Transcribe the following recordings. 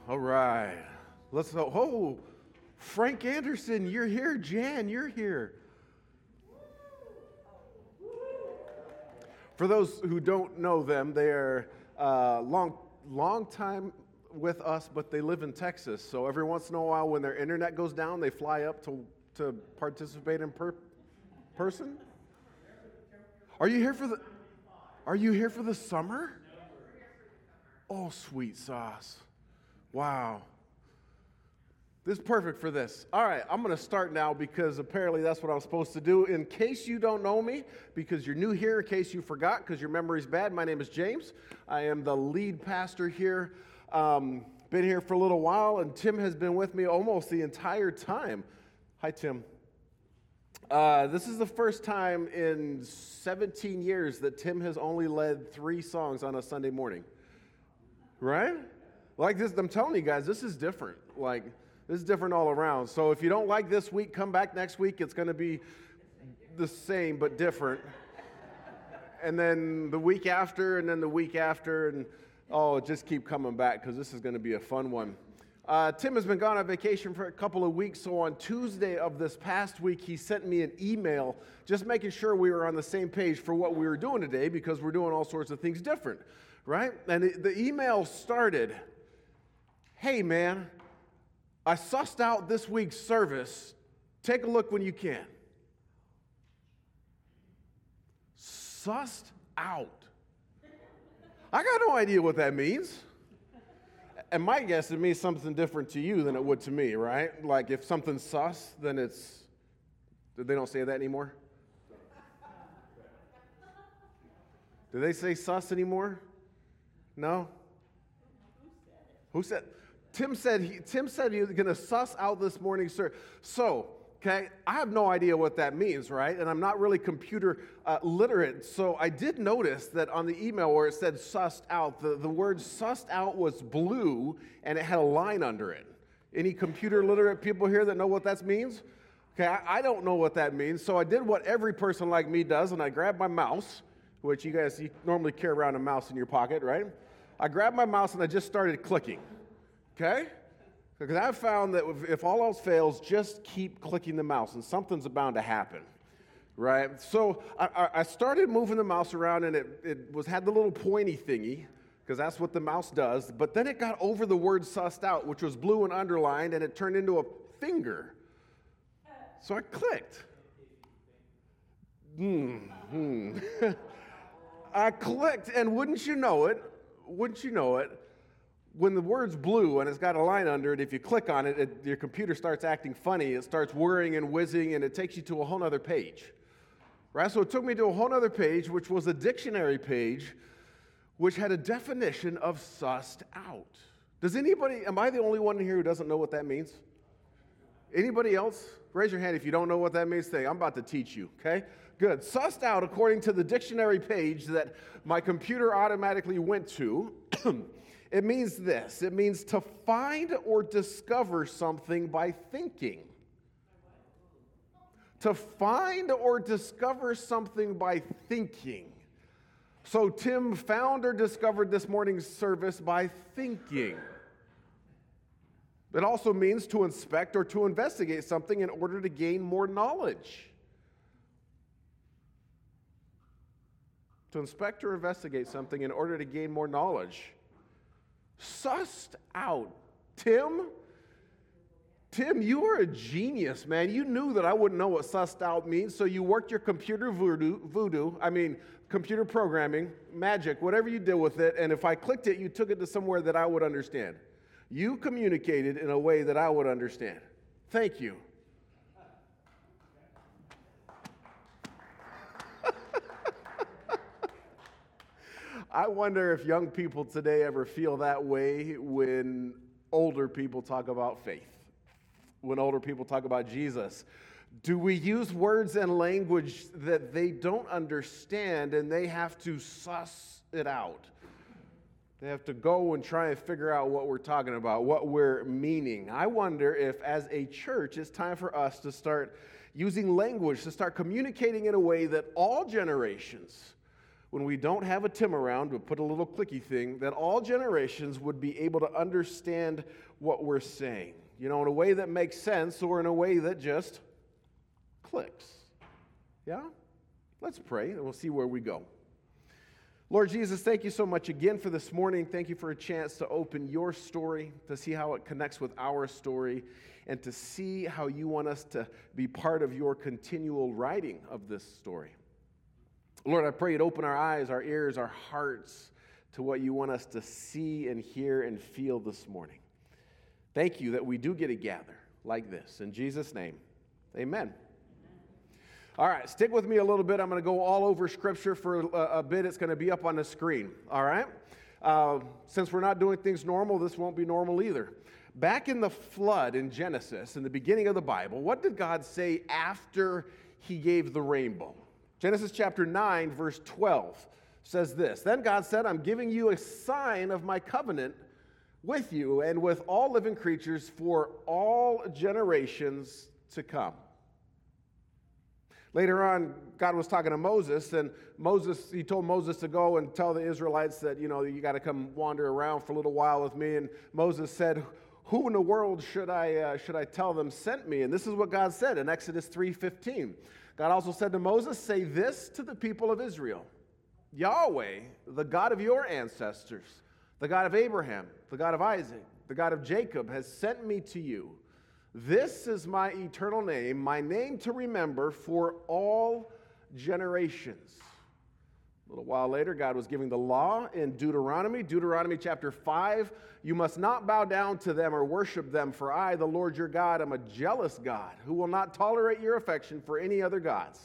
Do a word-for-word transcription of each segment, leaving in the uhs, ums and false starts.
All right. Let's go. Oh, Frank Anderson, you're here. Jan, you're here. For those who don't know them, they are uh, long, long time with us, but they live in Texas. So every once in a while, when their internet goes down, they fly up to, to participate in per- person. Are you here for the? Are you here for the summer? Oh, sweet sauce. Wow. This is perfect for this. All right, I'm going to start now because apparently that's what I'm supposed to do. In case you don't know me, because you're new here, in case you forgot, because your memory's bad, my name is James. I am the lead pastor here. Um, been here for a little while, and Tim has been with me almost the entire time. Hi, Tim. Uh, this is the first time in seventeen years that Tim has only led three songs on a Sunday morning. Right? Like this, I'm telling you guys, this is different. Like, this is different all around. So if you don't like this week, come back next week. It's going to be the same but different. And then the week after, and then the week after, and oh, just keep coming back because this is going to be a fun one. Uh, Tim has been gone on vacation for a couple of weeks, so on Tuesday of this past week, he sent me an email just making sure we were on the same page for what we were doing today because we're doing all sorts of things different, right? And it, the email started, "Hey, man, I sussed out this week's service. Take a look when you can." Sussed out. I got no idea what that means. And my guess, it means something different to you than it would to me, right? Like if something's sus, then it's, they don't say that anymore? Do they say sus anymore? No? Who said? Tim said he, Tim said he was going to suss out this morning, sir. So, okay, I have no idea what that means, right? And I'm not really computer uh, literate. So I did notice that on the email where it said sussed out, the, the word sussed out was blue and it had a line under it. Any computer literate people here that know what that means? Okay, I, I don't know what that means. So I did what every person like me does, and I grabbed my mouse, which you guys you normally carry around a mouse in your pocket, right? I grabbed my mouse and I just started clicking. Okay? Because I've found that if, if all else fails, just keep clicking the mouse, and something's bound to happen, right? So I, I started moving the mouse around, and it, it was had the little pointy thingy, because that's what the mouse does. But then it got over the word sussed out, which was blue and underlined, and it turned into a finger. So I clicked. Hmm. I clicked, and wouldn't you know it, wouldn't you know it, when the word's blue and it's got a line under it, if you click on it, it, your computer starts acting funny. It starts whirring and whizzing, and it takes you to a whole other page. Right? So it took me to a whole other page, which was a dictionary page, which had a definition of sussed out. Does anybody, am I the only one here who doesn't know what that means? Anybody else? Raise your hand if you don't know what that means. Say, I'm about to teach you, okay? Good. Sussed out, according to the dictionary page that my computer automatically went to, it means this. It means to find or discover something by thinking. To find or discover something by thinking. So Tim found or discovered this morning's service by thinking. It also means to inspect or to investigate something in order to gain more knowledge. To inspect or investigate something in order to gain more knowledge. Sussed out. Tim, Tim, you are a genius, man. You knew that I wouldn't know what sussed out means, so you worked your computer voodoo, voodoo, I mean, computer programming, magic, whatever you did with it, and if I clicked it, you took it to somewhere that I would understand. You communicated in a way that I would understand. Thank you. I wonder if young people today ever feel that way when older people talk about faith, when older people talk about Jesus. Do we use words and language that they don't understand and they have to suss it out? They have to go and try and figure out what we're talking about, what we're meaning. I wonder if, as a church, it's time for us to start using language, to start communicating in a way that all generations when we don't have a Tim around to put a little clicky thing, that all generations would be able to understand what we're saying, you know, in a way that makes sense or in a way that just clicks. Yeah? Let's pray, and we'll see where we go. Lord Jesus, thank you so much again for this morning. Thank you for a chance to open your story, to see how it connects with our story, and to see how you want us to be part of your continual writing of this story. Lord, I pray you'd open our eyes, our ears, our hearts to what you want us to see and hear and feel this morning. Thank you that we do get to gather like this. In Jesus' name, amen. All right, stick with me a little bit. I'm going to go all over Scripture for a, a bit. It's going to be up on the screen, all right? Uh, since we're not doing things normal, this won't be normal either. Back in the flood in Genesis, in the beginning of the Bible, what did God say after he gave the rainbow? Genesis chapter nine, verse twelve says this, "Then God said, I'm giving you a sign of my covenant with you and with all living creatures for all generations to come." Later on, God was talking to Moses, and Moses, he told Moses to go and tell the Israelites that, you know, you got to come wander around for a little while with me. And Moses said, who in the world should I uh, should I tell them sent me? And this is what God said in Exodus three fifteen. God also said to Moses, say this to the people of Israel, Yahweh, the God of your ancestors, the God of Abraham, the God of Isaac, the God of Jacob, has sent me to you. This is my eternal name, my name to remember for all generations. A little while later, God was giving the law in Deuteronomy. Deuteronomy chapter five, you must not bow down to them or worship them, for I, the Lord your God, am a jealous God who will not tolerate your affection for any other gods.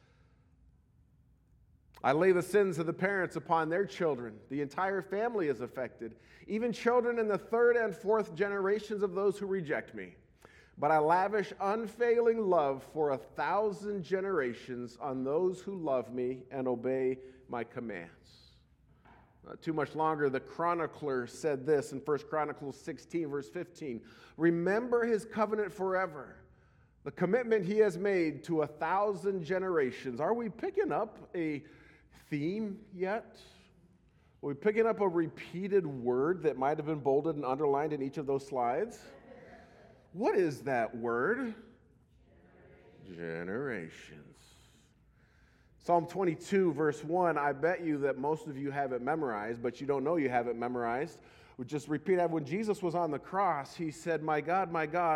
I lay the sins of the parents upon their children. The entire family is affected, even children in the third and fourth generations of those who reject me. But I lavish unfailing love for a thousand generations on those who love me and obey my commands. Not too much longer, the chronicler said this in First Chronicles sixteen, verse fifteen. Remember his covenant forever, the commitment he has made to a thousand generations. Are we picking up a theme yet? Are we picking up a repeated word that might have been bolded and underlined in each of those slides? What is that word? Generations. Psalm twenty-two, verse one, I bet you that most of you have it memorized, but you don't know you have it memorized. We just repeat that. When Jesus was on the cross, he said, my God, my God,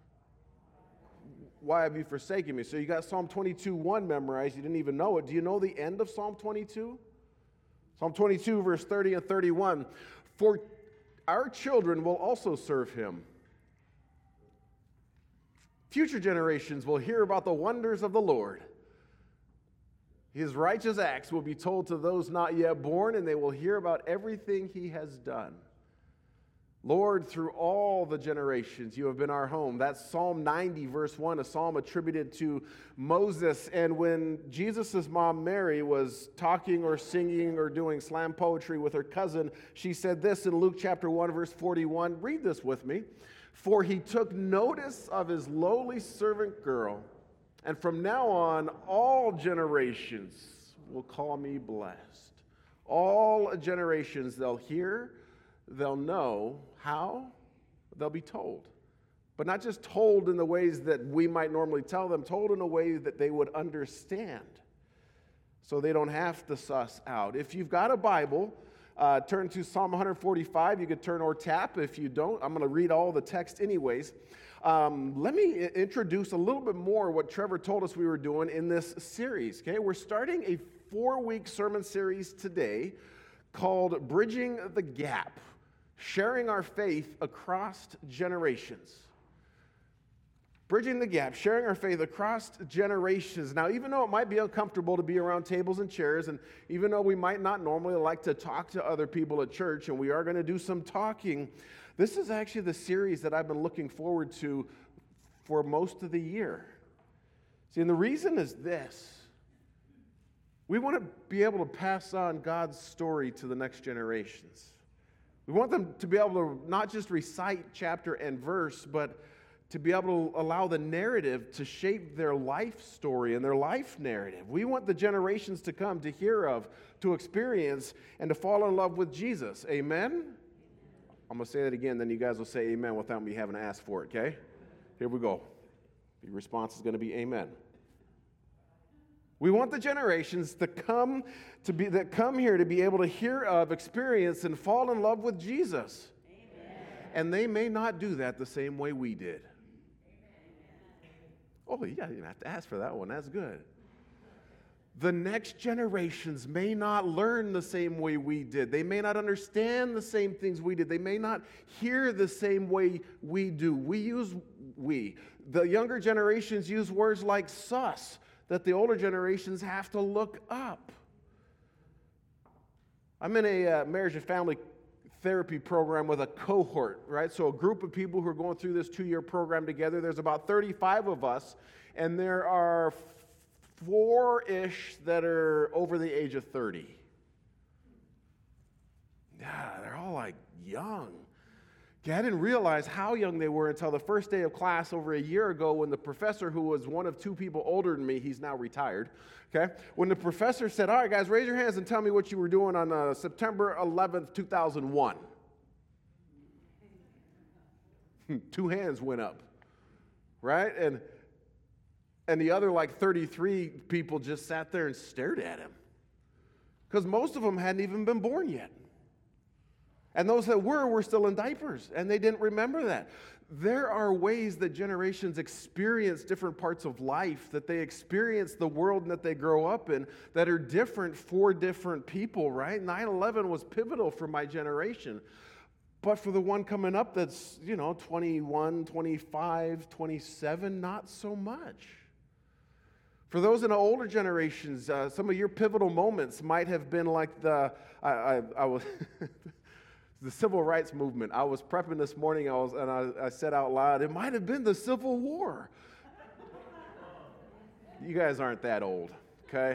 why have you forsaken me? So you got Psalm twenty-two, one memorized. You didn't even know it. Do you know the end of Psalm twenty-two? Psalm twenty-two, verse thirty and thirty-one. For our children will also serve him. Future generations will hear about the wonders of the Lord. His righteous acts will be told to those not yet born, and they will hear about everything he has done. Lord, through all the generations, you have been our home. That's Psalm ninety, verse one, a psalm attributed to Moses. And when Jesus' mom, Mary, was talking or singing or doing slam poetry with her cousin, she said this in Luke chapter one, verse forty-one. Read this with me. For he took notice of his lowly servant girl, and from now on, all generations will call me blessed. All generations, they'll hear, they'll know. How? They'll be told. But not just told in the ways that we might normally tell them, told in a way that they would understand, so they don't have to suss out. If you've got a Bible, uh, turn to Psalm one forty-five. You could turn or tap. If you don't, I'm going to read all the text anyways. Um, let me introduce a little bit more what Trevor told us we were doing in this series. Okay, we're starting a four-week sermon series today called Bridging the Gap, sharing our faith across generations. Bridging the gap, sharing our faith across generations. Now, even though it might be uncomfortable to be around tables and chairs, and even though we might not normally like to talk to other people at church, and we are going to do some talking, this is actually the series that I've been looking forward to for most of the year. See, and the reason is this. We want to be able to pass on God's story to the next generations. We want them to be able to not just recite chapter and verse, but to be able to allow the narrative to shape their life story and their life narrative. We want the generations to come to hear of, to experience, and to fall in love with Jesus. Amen? I'm going to say that again, then you guys will say amen without me having to ask for it, okay? Here we go. Your response is going to be amen. We want the generations to come to be that come here to be able to hear of, experience, and fall in love with Jesus. Amen. And they may not do that the same way we did. Oh, yeah, you don't have to ask for that one. That's good. The next generations may not learn the same way we did. They may not understand the same things we did. They may not hear the same way we do. We use we. The younger generations use words like sus that the older generations have to look up. I'm in a uh, marriage and family therapy program with a cohort, right? So a group of people who are going through this two-year program together. There's about thirty-five of us, and there are four-ish that are over the age of thirty. Yeah, they're all like young. Okay, I didn't realize how young they were until the first day of class over a year ago when the professor, who was one of two people older than me, he's now retired, okay? When the professor said, all right, guys, raise your hands and tell me what you were doing on uh, September eleventh, two thousand one. Two hands went up, right? And, and the other, like, thirty-three people just sat there and stared at him because most of them hadn't even been born yet. And those that were, were still in diapers, and they didn't remember that. There are ways that generations experience different parts of life, that they experience the world that they grow up in, that are different for different people, right? nine eleven was pivotal for my generation. But for the one coming up that's, you know, twenty-one, twenty-five, twenty-seven, not so much. For those in the older generations, uh, some of your pivotal moments might have been like the, I, I, I was... the civil rights movement. I was prepping this morning, I was, and I, I said out loud, it might have been the Civil War. You guys aren't that old, okay?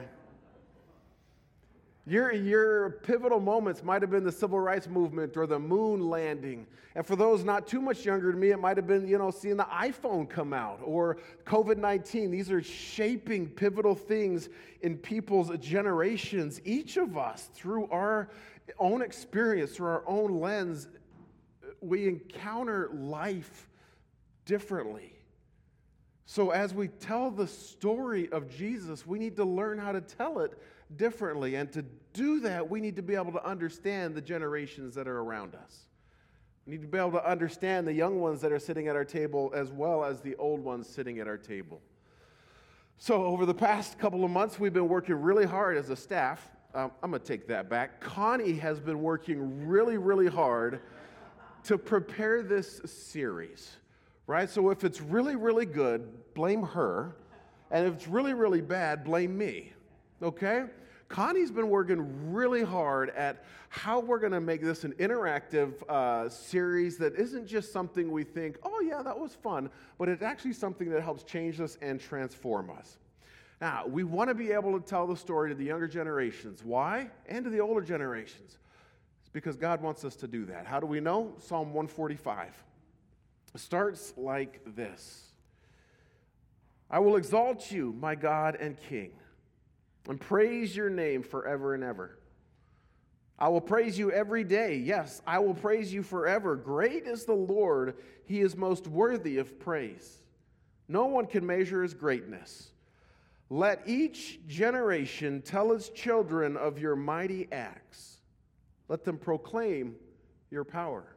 Your, your pivotal moments might have been the civil rights movement or the moon landing. And for those not too much younger than me, it might have been, you know, seeing the iPhone come out or covid nineteen. These are shaping pivotal things in people's generations. Each of us, through our own experience, through our own lens, we encounter life differently. So as we tell the story of Jesus, we need to learn how to tell it differently. And to do that, we need to be able to understand the generations that are around us. We need to be able to understand the young ones that are sitting at our table as well as the old ones sitting at our table. So over the past couple of months, we've been working really hard as a staff. Um, I'm going to take that back. Connie has been working really, really hard to prepare this series, right? So if it's really, really good, blame her. And if it's really, really bad, blame me, okay? Connie's been working really hard at how we're going to make this an interactive uh, series that isn't just something we think, oh, yeah, that was fun, but it's actually something that helps change us and transform us. Now, we want to be able to tell the story to the younger generations. Why? And to the older generations. It's because God wants us to do that. How do we know? Psalm one forty-five. It starts like this. I will exalt you, my God and King, and praise your name forever and ever. I will praise you every day. Yes, I will praise you forever. Great is the Lord. He is most worthy of praise. No one can measure his greatness. Let each generation tell its children of your mighty acts. Let them proclaim your power.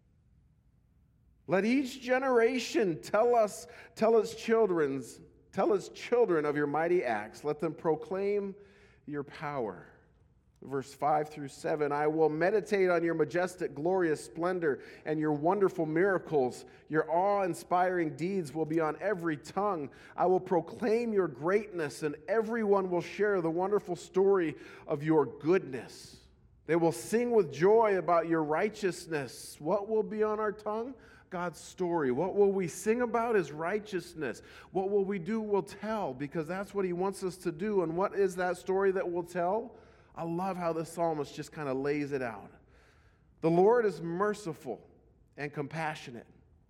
Let each generation tell us, tell its children's, tell its children of your mighty acts. Let them proclaim your power. Verse five through seven, I will meditate on your majestic, glorious splendor and your wonderful miracles. Your awe-inspiring deeds will be on every tongue. I will proclaim your greatness, and everyone will share the wonderful story of your goodness. They will sing with joy about your righteousness. What will be on our tongue? God's story. What will we sing about is righteousness. What will we do? We'll tell, because that's what he wants us to do. And what is that story that we'll tell? I love how the psalmist just kind of lays it out. The Lord is merciful and compassionate,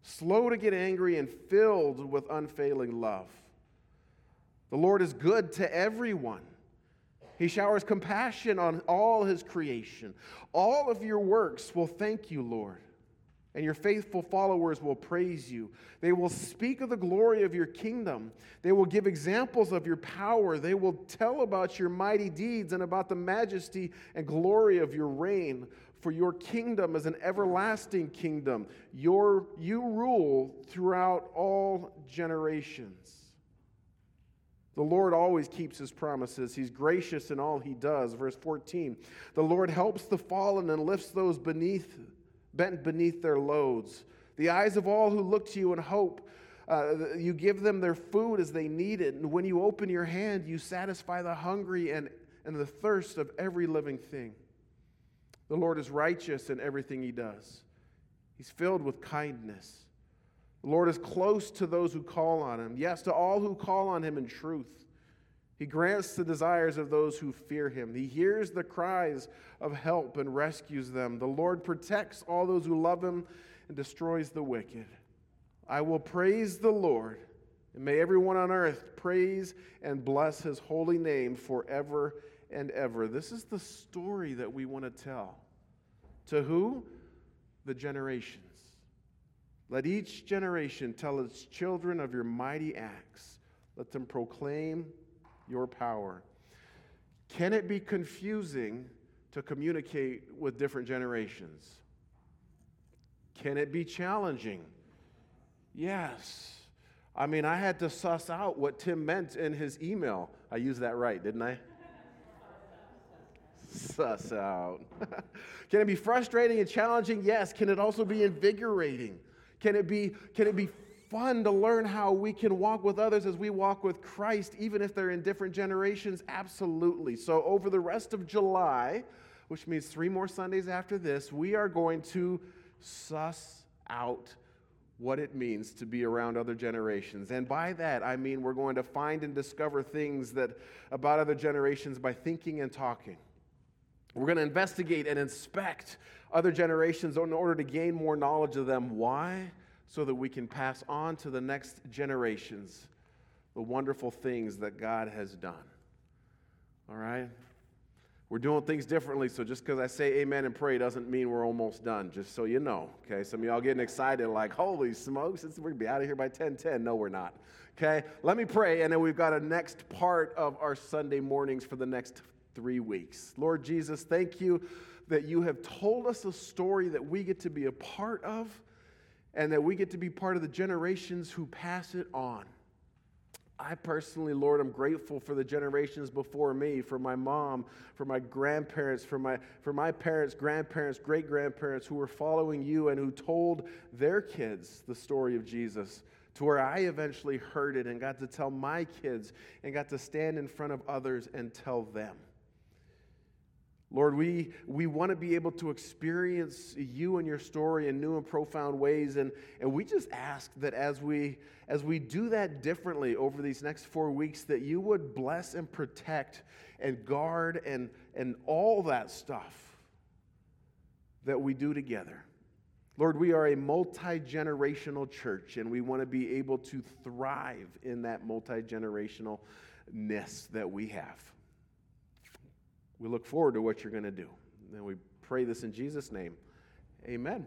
slow to get angry, and filled with unfailing love. The Lord is good to everyone. He showers compassion on all his creation. All of your works will thank you, Lord, and your faithful followers will praise you. They will speak of the glory of your kingdom. They will give examples of your power. They will tell about your mighty deeds and about the majesty and glory of your reign. For your kingdom is an everlasting kingdom. Your, you rule throughout all generations. The Lord always keeps his promises. He's gracious in all he does. Verse fourteen, the Lord helps the fallen and lifts those beneath, bent beneath their loads. The eyes of all who look to you in hope, uh, you give them their food as they need it. And when you open your hand, you satisfy the hungry and, and the thirst of every living thing. The Lord is righteous in everything he does. He's filled with kindness. The Lord is close to those who call on him. Yes, to all who call on him in truth. He grants the desires of those who fear him. He hears the cries of help and rescues them. The Lord protects all those who love him and destroys the wicked. I will praise the Lord, and may everyone on earth praise and bless his holy name forever and ever. This is the story that we want to tell. To who? The generations. Let each generation tell its children of your mighty acts. Let them proclaim your power. Can it be confusing to communicate with different generations? Can it be challenging? Yes. I mean, I had to suss out what Tim meant in his email. I used that right, didn't I? Suss out. Can it be frustrating and challenging? Yes. Can it also be invigorating? Can it be, can it be fun to learn how we can walk with others as we walk with Christ, even if they're in different generations? Absolutely. So over the rest of July, which means three more Sundays after this, we are going to suss out what it means to be around other generations. And by that, I mean we're going to find and discover things that about other generations by thinking and talking. We're going to investigate and inspect other generations in order to gain more knowledge of them. Why? So that we can pass on to the next generations the wonderful things that God has done. All right? We're doing things differently, so just because I say amen and pray doesn't mean we're almost done, just so you know. Okay? Some of y'all getting excited like, holy smokes, we're going to be out of here by ten ten. No, we're not. Okay? Let me pray, and then we've got a next part of our Sunday mornings for the next three weeks. Lord Jesus, thank you that you have told us a story that we get to be a part of and that we get to be part of the generations who pass it on. I personally, Lord, am grateful for the generations before me, for my mom, for my grandparents, for my, for my parents, grandparents, great-grandparents who were following you and who told their kids the story of Jesus, to where I eventually heard it and got to tell my kids and got to stand in front of others and tell them. Lord, we, we want to be able to experience you and your story in new and profound ways, and, and we just ask that as we, as we do that differently over these next four weeks, that you would bless and protect and guard and, and all that stuff that we do together. Lord, we are a multi-generational church, and we want to be able to thrive in that multi-generationalness that we have. We look forward to what you're going to do. And we pray this in Jesus' name. Amen.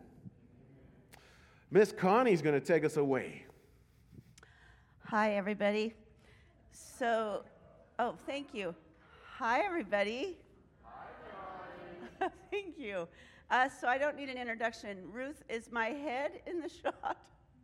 Miss Connie's going to take us away. Hi, everybody. So, oh, thank you. Hi, everybody. Hi, Connie. Thank you. Uh, so I don't need an introduction. Ruth, is my head in the shot?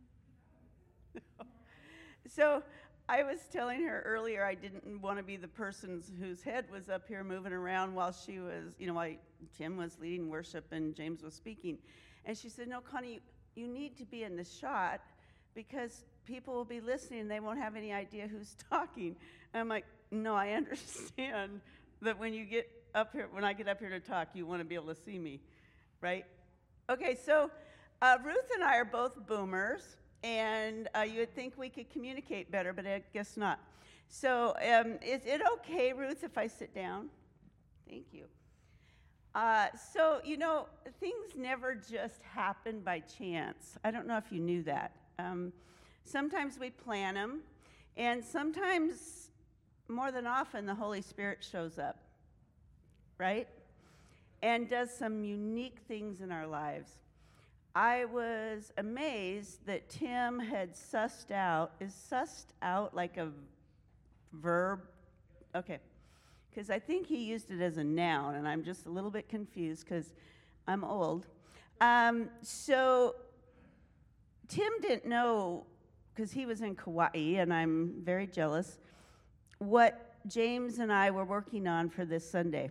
No. So I was telling her earlier I didn't want to be the person whose head was up here moving around while she was, you know, while Tim was leading worship and James was speaking. And she said, no, Connie, you need to be in the shot because people will be listening and they won't have any idea who's talking. And I'm like, no, I understand that when you get up here, when I get up here to talk, you want to be able to see me, right? Okay, so uh, Ruth and I are both boomers. And uh, you would think we could communicate better, but I guess not. So um, is it okay, Ruth, if I sit down? Thank you. Uh, so, you know, things never just happen by chance. I don't know if you knew that. Um, sometimes we plan them, and sometimes, more than often, the Holy Spirit shows up, right? And does some unique things in our lives. I was amazed that Tim had sussed out, is sussed out like a verb? Okay. Because I think he used it as a noun, and I'm just a little bit confused because I'm old. Um, so Tim didn't know, because he was in Kauai, and I'm very jealous, what James and I were working on for this Sunday.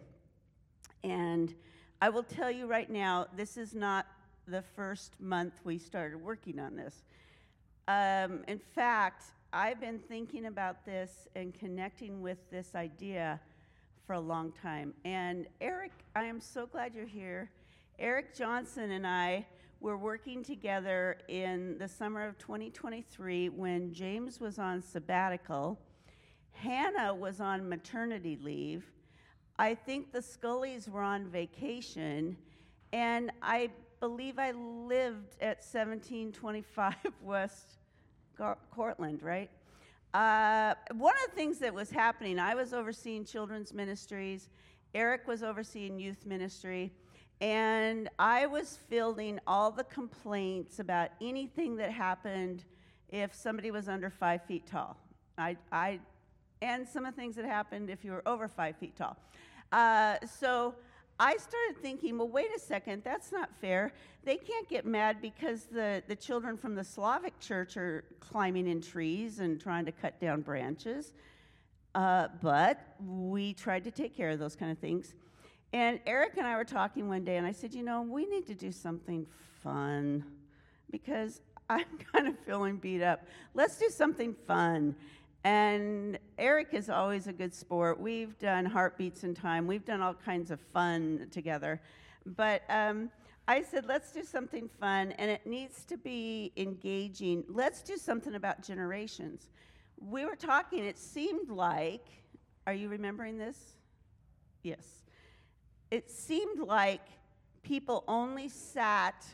And I will tell you right now, this is not the first month we started working on this. Um, in fact, I've been thinking about this and connecting with this idea for a long time. And Eric, I am so glad you're here. Eric Johnson and I were working together in the summer of twenty twenty-three when James was on sabbatical. Hannah was on maternity leave. I think the Scullys were on vacation. And I believe I lived at seventeen twenty-five West Cortland, right? Uh, one of the things that was happening, I was overseeing children's ministries, Eric was overseeing youth ministry, and I was fielding all the complaints about anything that happened if somebody was under five feet tall. I, I, and some of the things that happened if you were over five feet tall. Uh, so I started thinking, well, wait a second, that's not fair. They can't get mad because the, the children from the Slavic church are climbing in trees and trying to cut down branches. Uh, but we tried to take care of those kind of things. And Eric and I were talking one day, and I said, you know, we need to do something fun because I'm kind of feeling beat up. Let's do something fun. And Eric is always a good sport. We've done Heartbeats in Time. We've done all kinds of fun together. But um, I said, let's do something fun, and it needs to be engaging. Let's do something about generations. We were talking, it seemed like, are you remembering this? Yes. It seemed like people only sat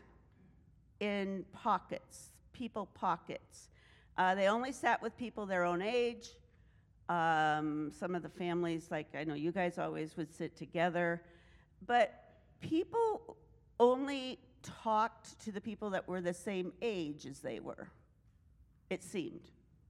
in pockets, people pockets. Uh, they only sat with people their own age. Um, some of the families, like I know you guys always would sit together. But people only talked to the people that were the same age as they were, it seemed.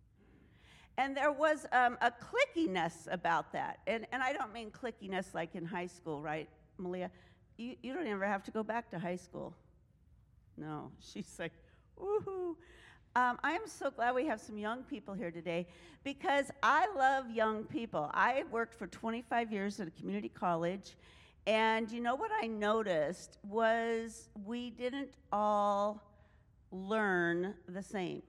And there was um, a clickiness about that. And, and I don't mean clickiness like in high school, right, Malia? You, you don't ever have to go back to high school. No, she's like, woohoo. Um, I am so glad we have some young people here today because I love young people. I worked for twenty-five years at a community college, and you know what I noticed was we didn't all learn the same.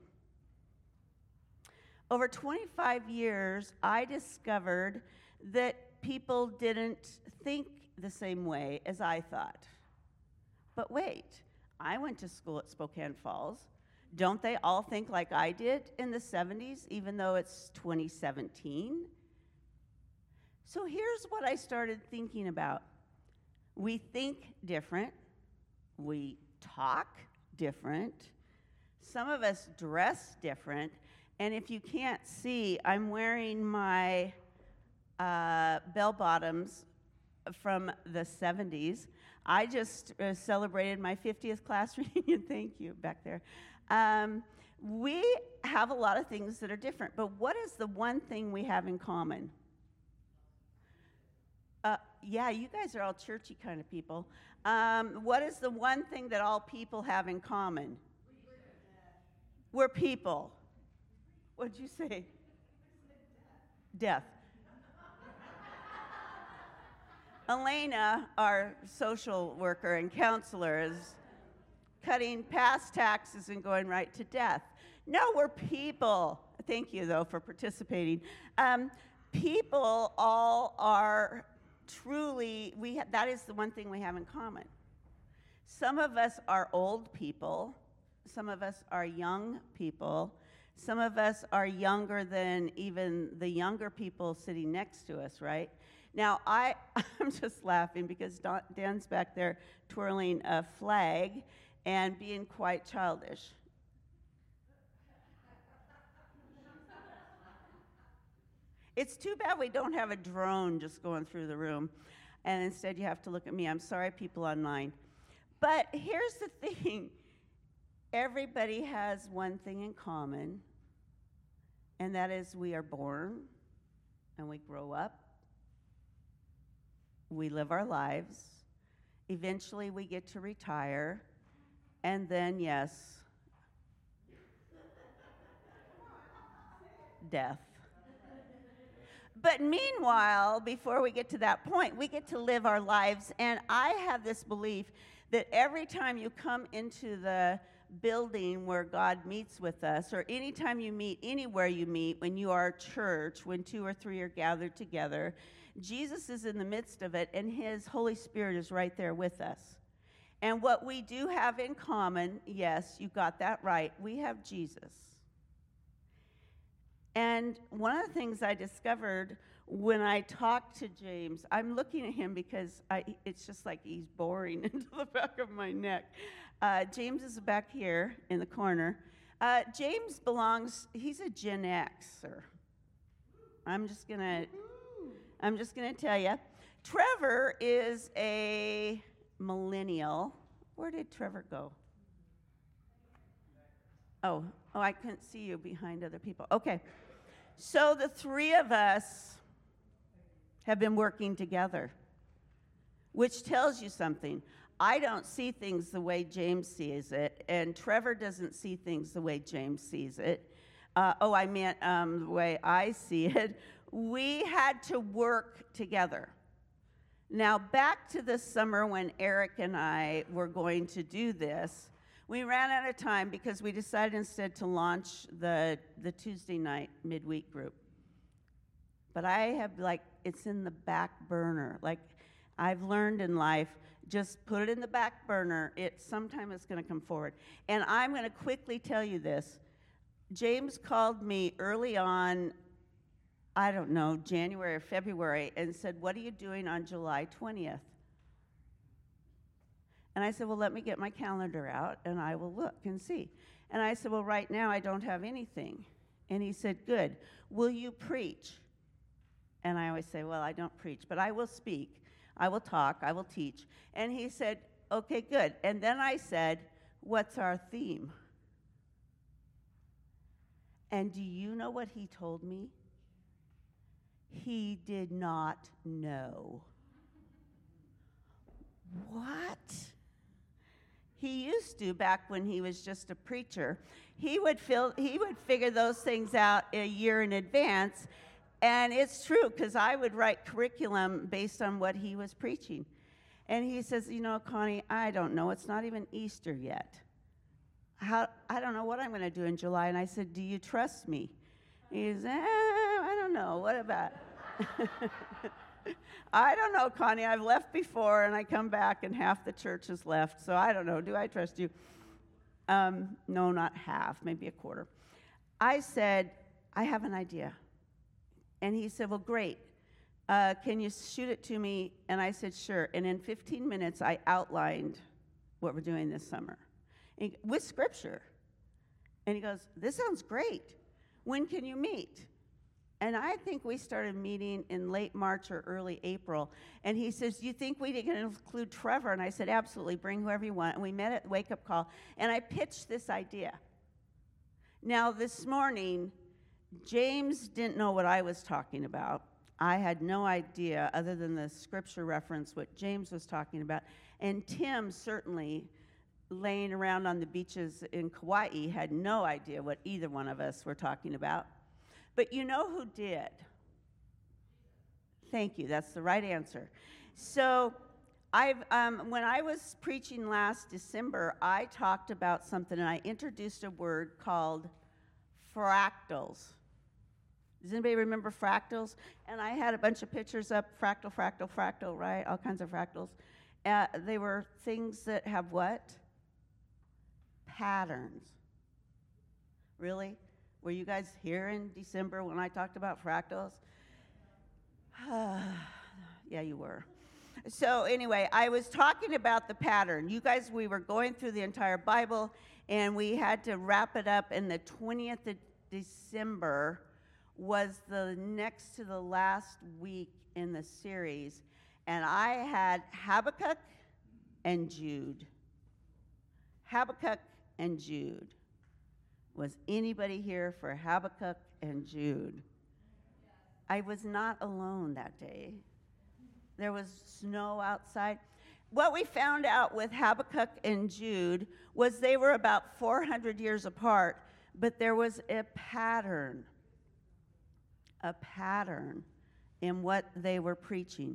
Over twenty-five years, I discovered that people didn't think the same way as I thought. But wait, I went to school at Spokane Falls. Don't they all think like I did in the seventies, even though it's twenty seventeen? So here's what I started thinking about. We think different. We talk different. Some of us dress different. And if you can't see, I'm wearing my uh, bell bottoms from the seventies. I just uh, celebrated my fiftieth class reunion. Thank you, back there. Um, we have a lot of things that are different, but what is the one thing we have in common? Uh, yeah, you guys are all churchy kind of people. Um, what is the one thing that all people have in common? We're people. What'd you say? Death. Elena, our social worker and counselor, is cutting past taxes and going right to death. No, we're people. Thank you, though, for participating. Um, people all are truly, we ha- that is the one thing we have in common. Some of us are old people. Some of us are young people. Some of us are younger than even the younger people sitting next to us, right? Now, I, I'm just laughing because Don, Dan's back there twirling a flag and being quite childish. It's too bad we don't have a drone just going through the room, and instead you have to look at me. I'm sorry, people online. But here's the thing. Everybody has one thing in common, and that is we are born, and we grow up. We live our lives. Eventually, we get to retire, and then, yes, death. But meanwhile, before we get to that point, we get to live our lives. And I have this belief that every time you come into the building where God meets with us, or anytime you meet, anywhere you meet, when you are church, when two or three are gathered together, Jesus is in the midst of it, and his Holy Spirit is right there with us. And what we do have in common, yes, you got that right, we have Jesus. And one of the things I discovered when I talked to James, I'm looking at him because I, it's just like he's boring into the back of my neck. Uh, James is back here in the corner. Uh, James belongs, he's a Gen Xer. I'm just gonna, I'm just gonna tell you. Trevor is a millennial. Where did Trevor go? Oh, oh, I couldn't see you behind other people. Okay. So the three of us have been working together, which tells you something. I don't see things the way James sees it, and Trevor doesn't see things the way James sees it. Uh, oh, I meant um, the way I see it. We had to work together. Now, back to the summer when Eric and I were going to do this, we ran out of time because we decided instead to launch the, the Tuesday night midweek group. But I have, like, it's in the back burner. Like, I've learned in life, just put it in the back burner. It sometime it's going to come forward. And I'm going to quickly tell you this. James called me early on, I don't know, January or February, and said, what are you doing on July twentieth? And I said, well, let me get my calendar out, and I will look and see. And I said, well, right now I don't have anything. And he said, good. Will you preach? And I always say, well, I don't preach, but I will speak. I will talk. I will teach. And he said, okay, good. And then I said, what's our theme? And do you know what he told me? He did not know. What? He used to back when he was just a preacher. He would feel, he would figure those things out a year in advance, and it's true because I would write curriculum based on what he was preaching. And he says, you know, Connie, I don't know. It's not even Easter yet. How, I don't know what I'm going to do in July. And I said, do you trust me? He said, eh, I don't know. What about? I don't know, Connie. I've left before, and I come back, and half the church has left. So I don't know. Do I trust you? Um, no, not half, maybe a quarter. I said, I have an idea. And he said, well, great. Uh, can you shoot it to me? And I said, sure. And in fifteen minutes, I outlined what we're doing this summer and he, with Scripture. And he goes, this sounds great. When can you meet? And I think we started meeting in late March or early April. And he says, do you think we can include Trevor? And I said, absolutely, bring whoever you want. And we met at the wake-up call. And I pitched this idea. Now, this morning, James didn't know what I was talking about. I had no idea, other than the scripture reference, what James was talking about. And Tim, certainly, laying around on the beaches in Kauai, had no idea what either one of us were talking about. But you know who did? Thank you. That's the right answer. So I've, um, when I was preaching last December, I talked about something, and I introduced a word called fractals. Does anybody remember fractals? And I had a bunch of pictures up, fractal, fractal, fractal, right? All kinds of fractals. Uh, they were things that have what? Patterns. Really? Were you guys here in December when I talked about fractals? Yeah, you were. So anyway, I was talking about the pattern. You guys, we were going through the entire Bible, and we had to wrap it up, and the twentieth of December was the next to the last week in the series, and I had Habakkuk and Jude. Habakkuk and Jude. Was anybody here for Habakkuk and Jude? I was not alone that day. There was snow outside. What we found out with Habakkuk and Jude was they were about four hundred years apart, but there was a pattern, a pattern in what they were preaching.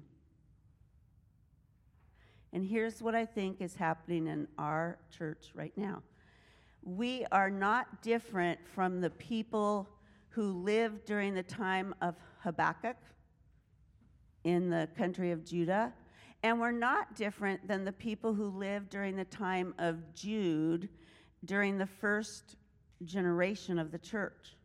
And here's what I think is happening in our church right now. We are not different from the people who lived during the time of Habakkuk in the country of Judah, and we're not different than the people who lived during the time of Jude during the first generation of the church.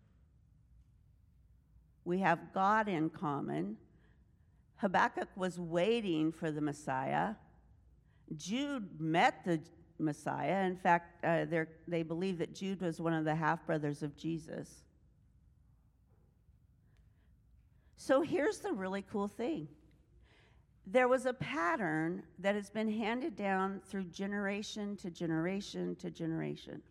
We have God in common. Habakkuk was waiting for the Messiah. Jude met the Messiah. In fact, uh, they believe that Jude was one of the half-brothers of Jesus. So here's the really cool thing. There was a pattern that has been handed down through generation to generation to generation.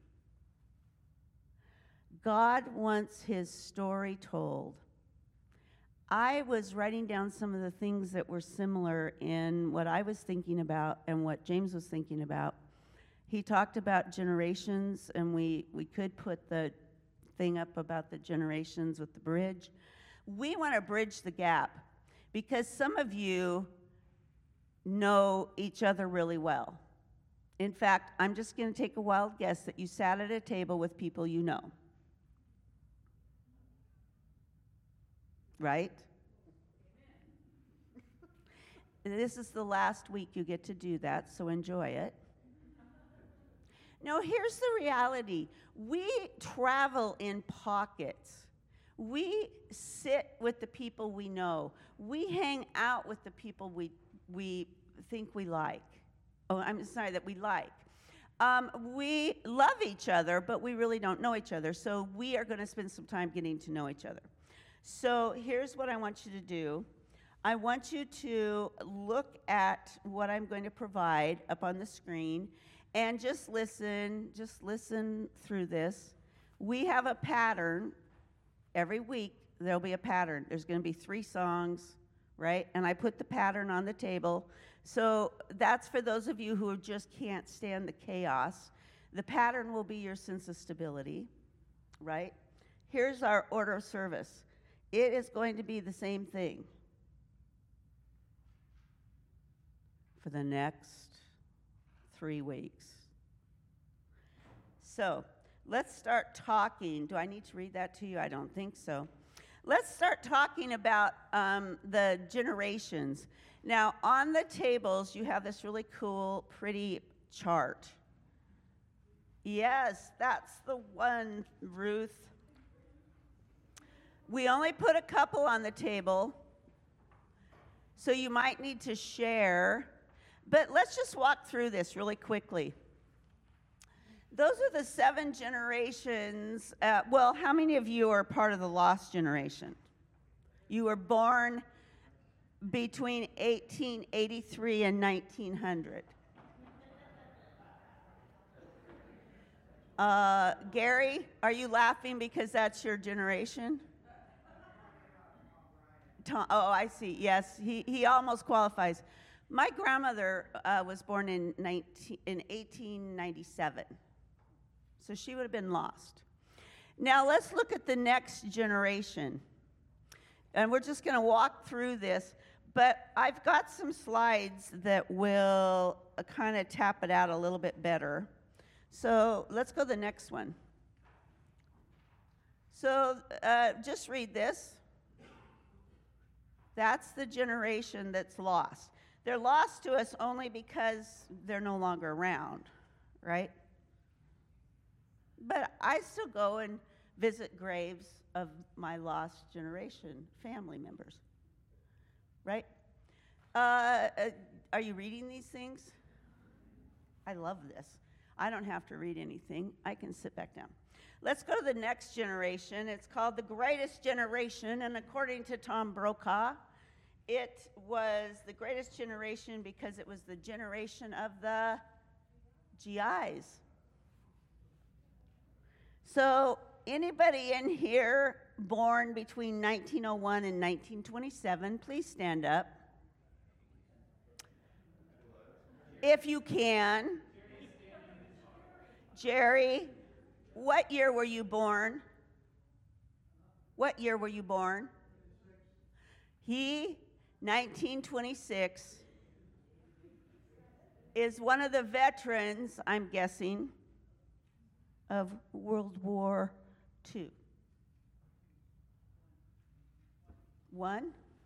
God wants his story told. I was writing down some of the things that were similar in what I was thinking about and what James was thinking about. He talked about generations, and we, we could put the thing up about the generations with the bridge. We want to bridge the gap because some of you know each other really well. In fact, I'm just going to take a wild guess that you sat at a table with people you know. Right? This is the last week you get to do that, so enjoy it. Now, here's the reality. We travel in pockets. We sit with the people we know. We hang out with the people we we think we like. Oh, I'm sorry, that we like. Um, we love each other, but we really don't know each other. So we are going to spend some time getting to know each other. So here's what I want you to do. I want you to look at what I'm going to provide up on the screen and just listen, just listen through this. We have a pattern. Every week, there'll be a pattern. There's going to be three songs, right? And I put the pattern on the table. So that's for those of you who just can't stand the chaos. The pattern will be your sense of stability, right? Here's our order of service. It is going to be the same thing for the next three weeks. So let's start talking. Do I need to read that to you? I don't think so. Let's start talking about um, the generations. Now, on the tables, you have this really cool, pretty chart. Yes, that's the one, Ruth. We only put a couple on the table, so you might need to share. But let's just walk through this really quickly. Those are the seven generations. Uh, well, how many of you are part of the lost generation? You were born between eighteen eighty-three and nineteen hundred. Uh, Gary, are you laughing because that's your generation? Tom, oh, I see. Yes, he, he almost qualifies. My grandmother uh, was born in, nineteen, in eighteen ninety-seven, so she would have been lost. Now let's look at the next generation, and we're just going to walk through this, but I've got some slides that will uh, kind of tap it out a little bit better. So let's go to the next one. So uh, just read this. That's the generation that's lost. They're lost to us only because they're no longer around, right? But I still go and visit graves of my lost generation family members, right? Uh, uh, are you reading these things? I love this. I don't have to read anything. I can sit back down. Let's go to the next generation. It's called the greatest generation, and according to Tom Brokaw, it was the greatest generation because it was the generation of the G Is. So anybody in here born between nineteen oh one and nineteen twenty-seven, please stand up. If you can. Jerry, what year were you born? What year were you born? He, nineteen twenty-six, is one of the veterans, I'm guessing, of World War Two. One?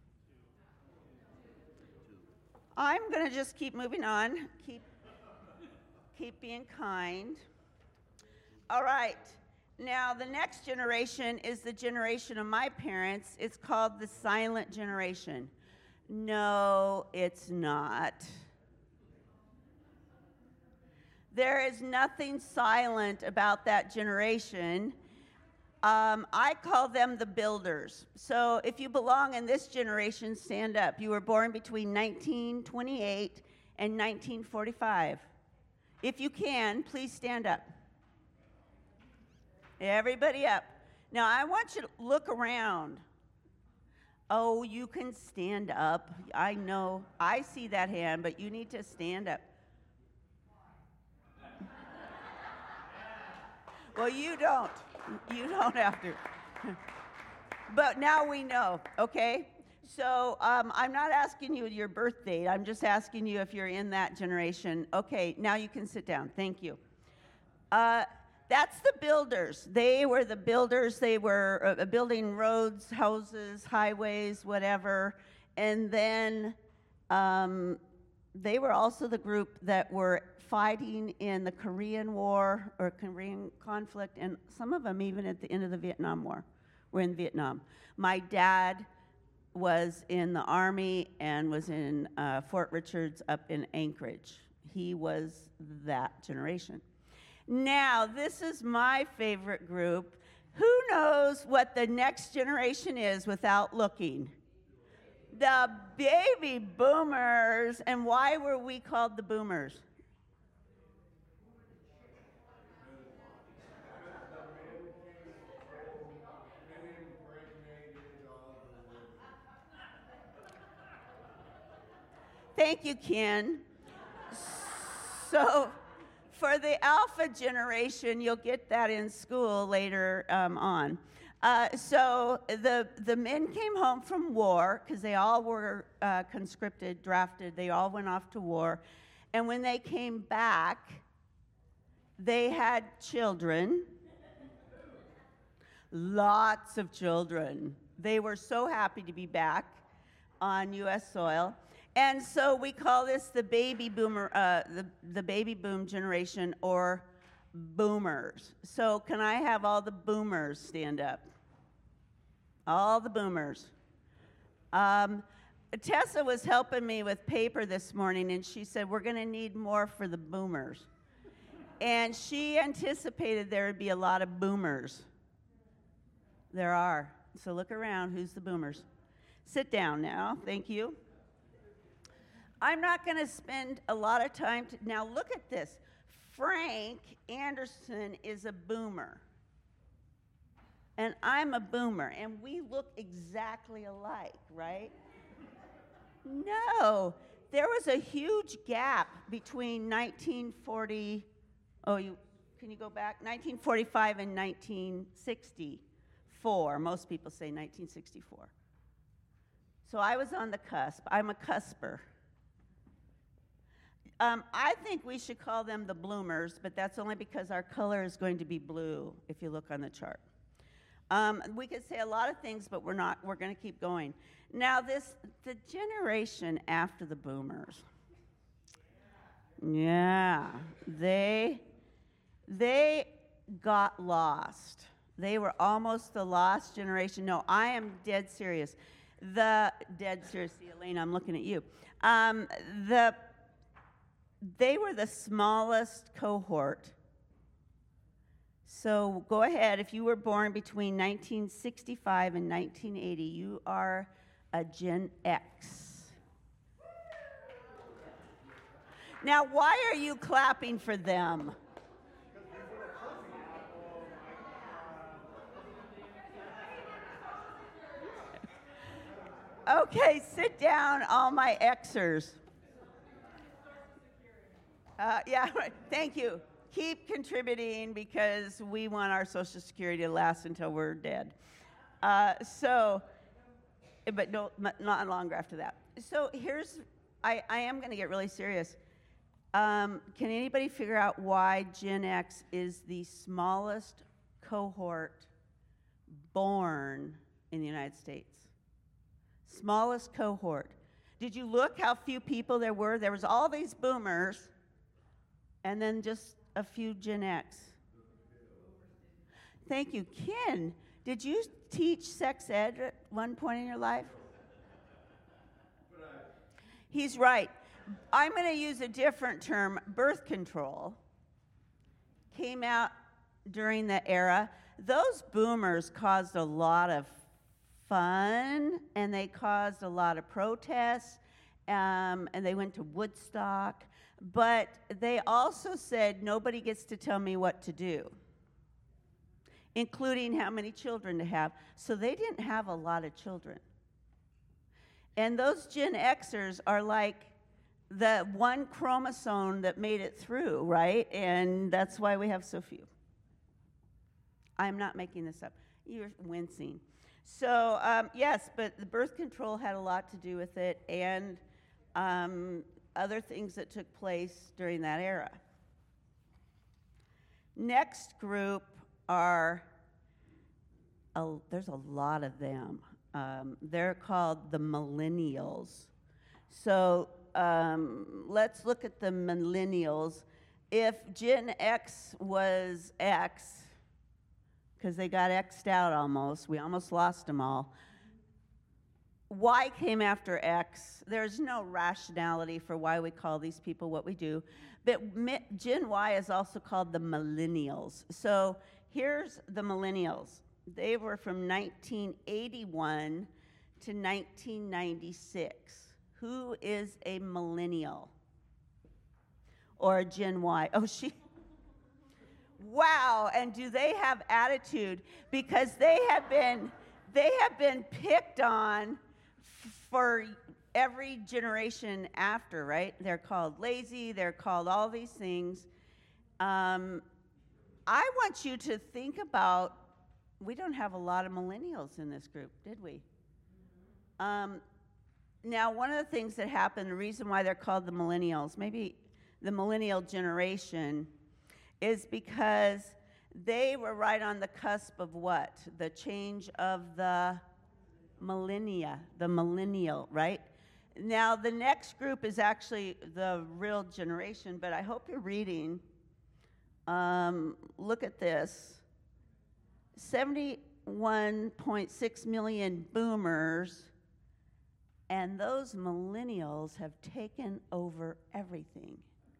I'm going to just keep moving on. Keep, keep being kind. All right. Now, the next generation is the generation of my parents. It's called the silent generation. No, it's not. There is nothing silent about that generation. Um, I call them the builders. So if you belong in this generation, stand up. You were born between nineteen twenty-eight and nineteen forty-five. If you can, please stand up. Everybody up. Now, I want you to look around. Oh, you can stand up. I know. I see that hand, but you need to stand up. Well, you don't. You don't have to. But now we know, okay? So um, I'm not asking you your birth date. I'm just asking you if you're in that generation. Okay, now you can sit down. Thank you. Uh, that's the builders. They were the builders. They were uh, building roads, houses, highways, whatever. And then um, they were also the group that were fighting in the Korean War or Korean conflict, and some of them even at the end of the Vietnam War were in Vietnam. My dad was in the Army and was in uh, Fort Richards up in Anchorage. He was that generation. Now, this is my favorite group. Who knows what the next generation is without looking? The baby boomers. And why were we called the boomers? Thank you, Ken. So, for the Alpha generation, you'll get that in school later um, on. Uh, so the, the men came home from war, because they all were uh, conscripted, drafted. They all went off to war. And when they came back, they had children. Lots of children. They were so happy to be back on U S soil. And so we call this the baby boomer, uh, the, the baby boom generation, or boomers. So can I have all the boomers stand up? All the boomers. Um, Tessa was helping me with paper this morning, and she said, we're going to need more for the boomers. And she anticipated there would be a lot of boomers. There are. So look around. Who's the boomers? Sit down now. Thank you. I'm not going to spend a lot of time to, now look at this. Frank Anderson is a boomer. And I'm a boomer, and we look exactly alike, right? No, there was a huge gap between nineteen forty, oh, you, can you go back? nineteen forty-five and nineteen sixty-four. Most people say nineteen sixty-four. So I was on the cusp. I'm a cusper. Um, I think we should call them the bloomers, but that's only because our color is going to be blue, if you look on the chart. Um, we could say a lot of things, but we're not. We're going to keep going. Now, this the generation after the boomers. Yeah, they they got lost. They were almost the lost generation. No, I am dead serious. The dead serious, Elena. I'm looking at you. Um, the, they were the smallest cohort. So go ahead, if you were born between nineteen sixty-five and nineteen eighty, you are a Gen X. Now, why are you clapping for them? Okay, sit down, all my Xers. Uh, yeah, thank you. Keep contributing because we want our Social Security to last until we're dead. Uh, so, but no, not longer after that. So here's, I, I am going to get really serious. Um, can anybody figure out why Gen X is the smallest cohort born in the United States? Smallest cohort. Did you look how few people there were? There was all these boomers, and then just a few Gen X. Thank you. Ken, did you teach sex ed at one point in your life? He's right. I'm going to use a different term. Birth control came out during the era. Those boomers caused a lot of fun, and they caused a lot of protests, um, and they went to Woodstock. But they also said, nobody gets to tell me what to do, including how many children to have. So they didn't have a lot of children. And those Gen Xers are like the one chromosome that made it through, right? And that's why we have so few. I'm not making this up. You're wincing. So, um, yes, but the birth control had a lot to do with it, and um, other things that took place during that era. Next group are, a, there's a lot of them. Um, they're called the millennials. So um, let's look at the millennials. If Gen X was X, because they got X'd out almost, we almost lost them all. Y came after X. There's no rationality for why we call these people what we do. But Gen Y is also called the millennials. So here's the millennials. They were from nineteen eighty-one to nineteen ninety-six. Who is a millennial? Or a Gen Y? Oh, she... Wow, and do they have attitude? Because they have been, they have been picked on for every generation after, right? They're called lazy, they're called all these things. Um, I want you to think about, we don't have a lot of millennials in this group, did we? Um, now, one of the things that happened, the reason why they're called the millennials, maybe the millennial generation, is because they were right on the cusp of what? The change of the millennia, the millennial, right? Now, the next group is actually the real generation, but I hope you're reading. Um, look at this. seventy-one point six million boomers, and those millennials have taken over everything.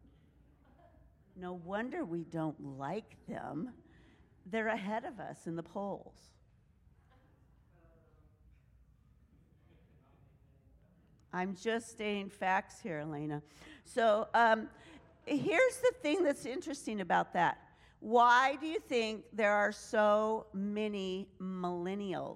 No wonder we don't like them. They're ahead of us in the polls. I'm just stating facts here, Elena. So um, here's the thing that's interesting about that. Why do you think there are so many millennials?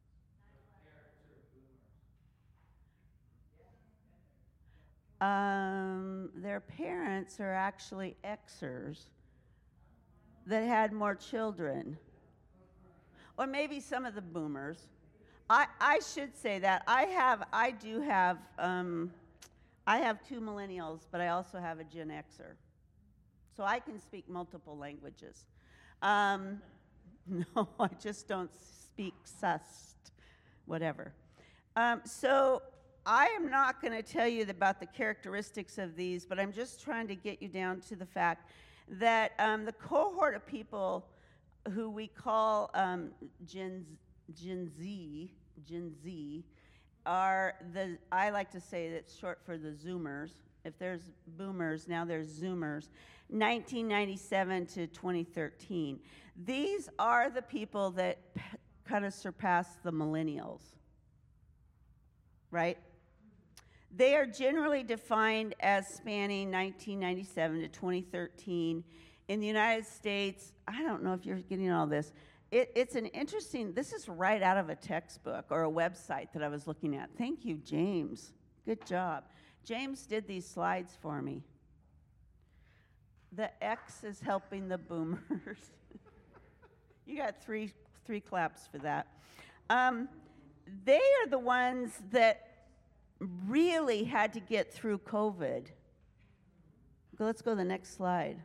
Um, their parents are actually Xers that had more children. Or maybe some of the boomers. I, I should say that. I have, I do have, um, I have two millennials, but I also have a Gen Xer. So I can speak multiple languages. Um, no, I just don't speak sussed, whatever. Um, so I am not going to tell you about the characteristics of these, but I'm just trying to get you down to the fact that um, the cohort of people who we call um, Gen, Gen Z, Gen Z, are the, I like to say that's short for the Zoomers. If there's boomers, now there's Zoomers. nineteen ninety-seven to twenty thirteen. These are the people that p- kind of surpassed the millennials, right? They are generally defined as spanning nineteen ninety-seven to twenty thirteen. In the United States, I don't know if you're getting all this. It, it's an interesting, this is right out of a textbook or a website that I was looking at. Thank you, James. Good job. James did these slides for me. The X is helping the boomers. You got three, three claps for that. Um, they are the ones that really had to get through COVID. Let's go to the next slide.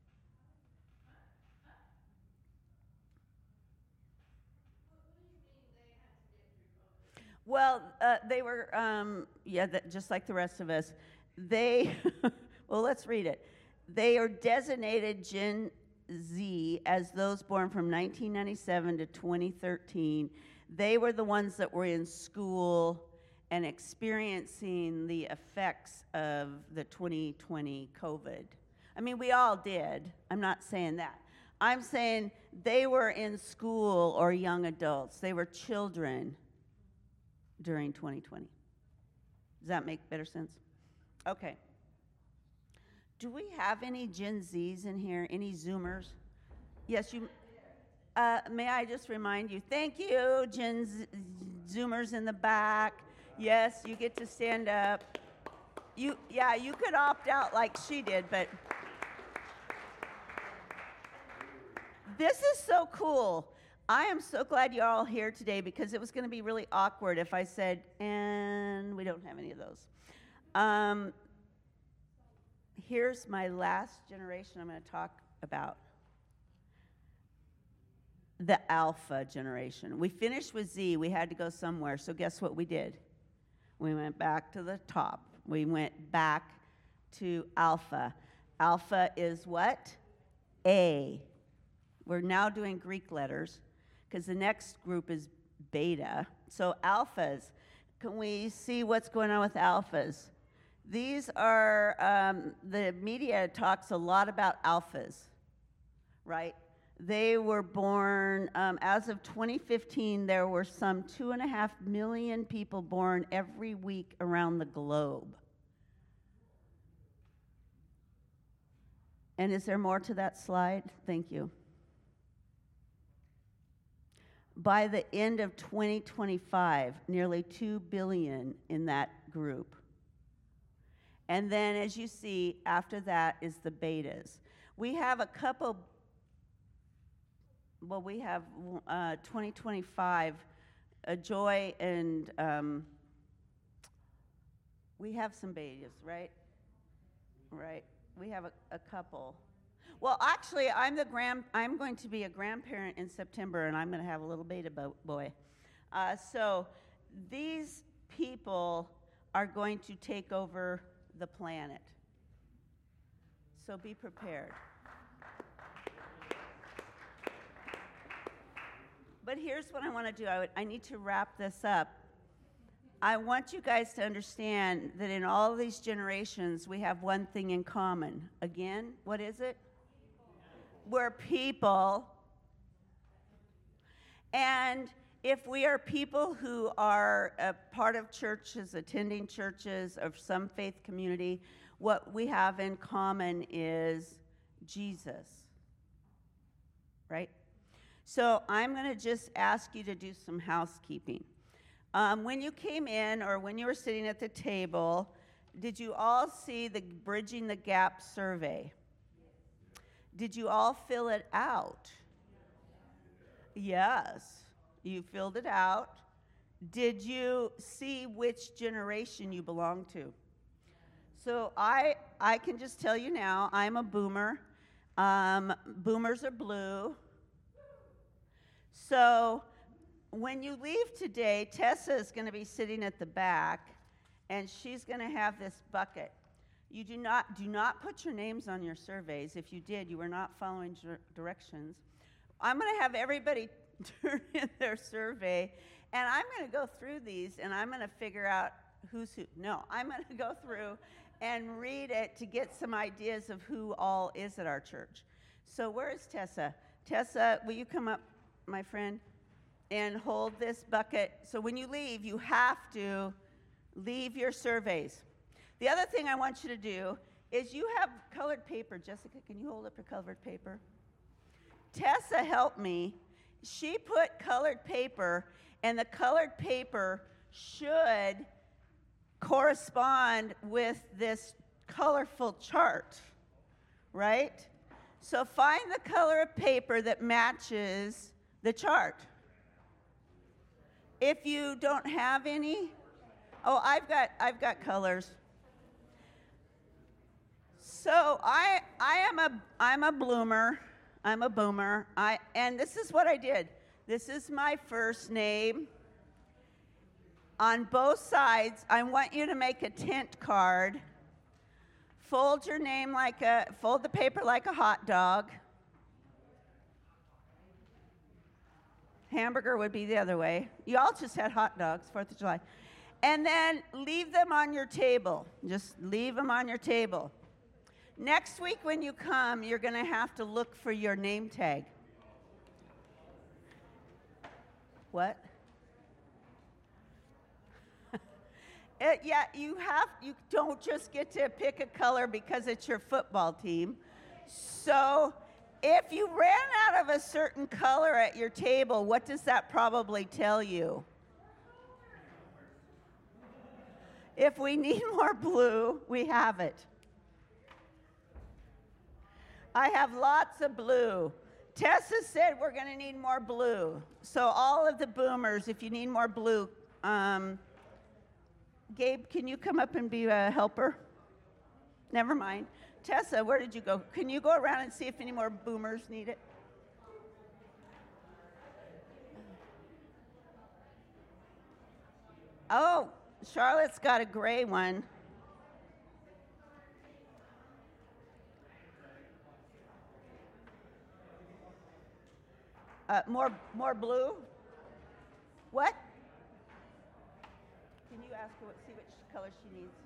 Well, uh, they were, um, yeah, that, just like the rest of us. They, well, let's read it. They are designated Gen Z as those born from nineteen ninety-seven to twenty thirteen. They were the ones that were in school and experiencing the effects of the twenty twenty COVID. I mean, we all did. I'm not saying that. I'm saying they were in school or young adults. They were children during twenty twenty. Does that make better sense? Okay. Do we have any Gen Zs in here? Any Zoomers? Yes, you. Uh, may I just remind you? Thank you, Gen Z- Zoomers in the back. Yes, you get to stand up. You, yeah, you could opt out like she did, but this is so cool. I am so glad you're all here today because it was going to be really awkward if I said, and we don't have any of those. Um, here's my last generation I'm going to talk about. The Alpha generation. We finished with Z. We had to go somewhere. So guess what we did? We went back to the top. We went back to Alpha. Alpha is what? A. We're now doing Greek letters, because the next group is beta. So alphas, can we see what's going on with alphas? These are, um, the media talks a lot about alphas, right? They were born, um, as of twenty fifteen, there were some two and a half million people born every week around the globe. And is there more to that slide? Thank you. By the end of twenty twenty-five, nearly two billion in that group. And then, as you see, after that is the betas. We have a couple, well, we have uh, twenty twenty-five, uh, Joy, and um, we have some betas, right? Right. We have a, a couple. Well, actually, I'm the grand. I'm going to be a grandparent in September, and I'm going to have a little beta bo- boy. Uh, so these people are going to take over the planet. So be prepared. But here's what I want to do. I, would, I need to wrap this up. I want you guys to understand that in all of these generations, we have one thing in common. Again, what is it? We're people. And if we are people who are a part of churches, attending churches, of some faith community, what we have in common is Jesus, right? So I'm going to just ask you to do some housekeeping. Um, when you came in or when you were sitting at the table, did you all see the Bridging the Gap survey? Did you all fill it out? Yes, you filled it out. Did you see which generation you belong to? So I, I can just tell you now, I'm a boomer. Um, boomers are blue. So when you leave today, Tessa is going to be sitting at the back, and she's going to have this bucket. You do not, do not put your names on your surveys. If you did, you were not following directions. I'm going to have everybody turn in their survey, And I'm going to go through these, and I'm going to figure out who's who. No, I'm going to go through and read it to get some ideas of who all is at our church. So where is Tessa? Tessa, will you come up, my friend, and hold this bucket? So when you leave, you have to leave your surveys. The other thing I want you to do is you have colored paper. Jessica, can you hold up your colored paper? Tessa helped me. She put colored paper, and the colored paper should correspond with this colorful chart, right? So find the color of paper that matches the chart. If you don't have any, oh, I've got I've got colors. So I I am a I'm a bloomer. I'm a boomer. I and this is what I did. This is my first name. On both sides, I want you to make a tent card. Fold your name like a, fold the paper like a hot dog. Hamburger would be the other way. You all just had hot dogs, fourth of July. And then leave them on your table. Just leave them on your table. Next week when you come, you're going to have to look for your name tag. What? It, yeah, you have, you don't just get to pick a color because it's your football team. So if you ran out of a certain color at your table, what does that probably tell you? If we need more blue, we have it. I have lots of blue. Tessa said we're going to need more blue. So all of the boomers, if you need more blue, um, Gabe, can you come up and be a helper? Never mind. Tessa, where did you go? Can you go around and see if any more boomers need it? Oh, Charlotte's got a gray one. Uh, more, more blue? What? Can you ask her, what, see which color she needs?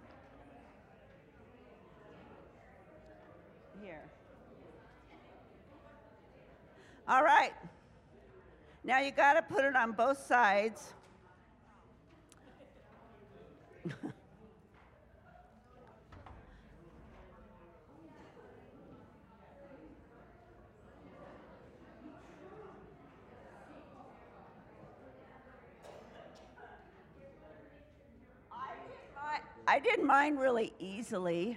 Here. All right. Now you got to put it on both sides. I did mine really easily.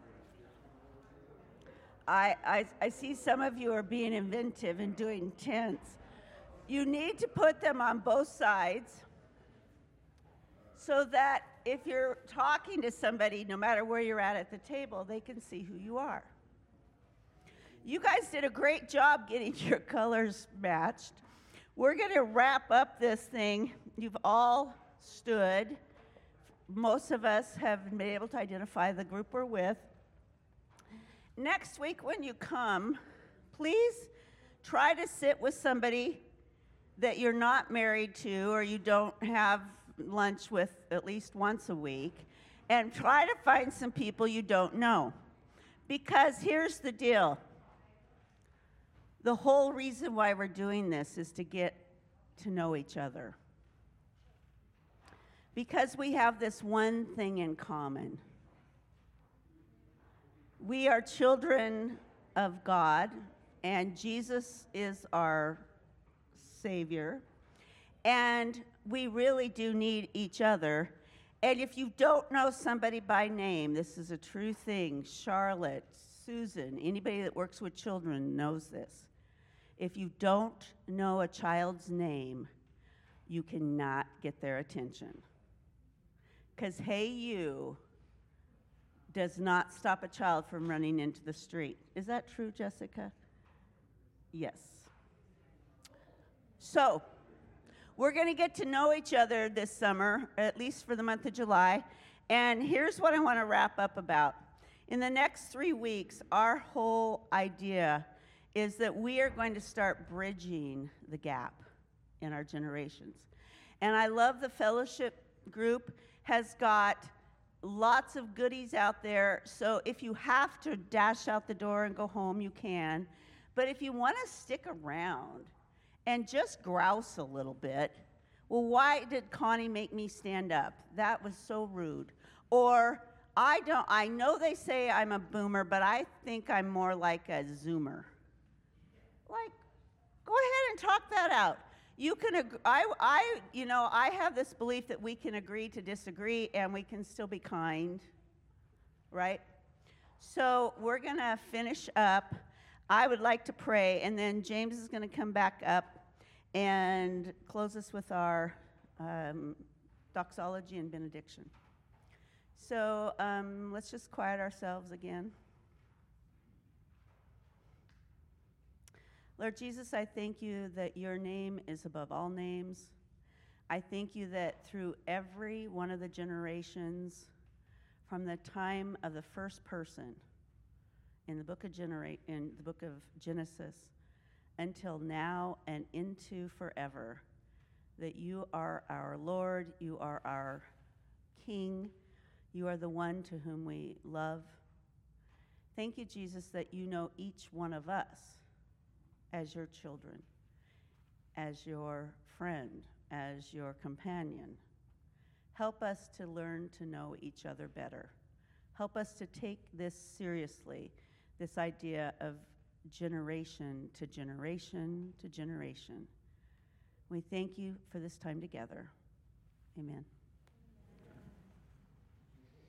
I, I, I see some of you are being inventive and doing tents. You need to put them on both sides so that if you're talking to somebody, no matter where you're at at the table, they can see who you are. You guys did a great job getting your colors matched. We're going to wrap up this thing. You've all stood. Most of us have been able to identify the group we're with. Next week when you come, please try to sit with somebody that you're not married to or you don't have lunch with at least once a week, and try to find some people you don't know. Because here's the deal. The whole reason why we're doing this is to get to know each other. Because we have this one thing in common. We are children of God, and Jesus is our Savior, and we really do need each other. And if you don't know somebody by name, this is a true thing. Charlotte, Susan, anybody that works with children knows this. If you don't know a child's name, you cannot get their attention. Because hey you does not stop a child from running into the street. Is that true, Jessica? Yes. So, we're going to get to know each other this summer, at least for the month of July. And here's what I want to wrap up about. In the next three weeks, our whole idea is that we are going to start bridging the gap in our generations. And I love the fellowship group has got lots of goodies out there. So if you have to dash out the door and go home, you can. But if you want to stick around and just grouse a little bit, well, why did Connie make me stand up? That was so rude. Or I don't, I know they say I'm a boomer, but I think I'm more like a zoomer. Like, go ahead and talk that out. You can, ag- I, I, you know, I have this belief that we can agree to disagree and we can still be kind, right? So we're going to finish up. I would like to pray, and then James is going to come back up and close us with our um, doxology and benediction. So um, let's just quiet ourselves again. Lord Jesus, I thank you that your name is above all names. I thank you that through every one of the generations, from the time of the first person in the book of Genera- in the book of Genesis until now and into forever, that you are our Lord, you are our King, you are the one to whom we love. Thank you, Jesus, that you know each one of us as your children, as your friend, as your companion. Help us to learn to know each other better. Help us to take this seriously, this idea of generation to generation to generation. We thank you for this time together. Amen.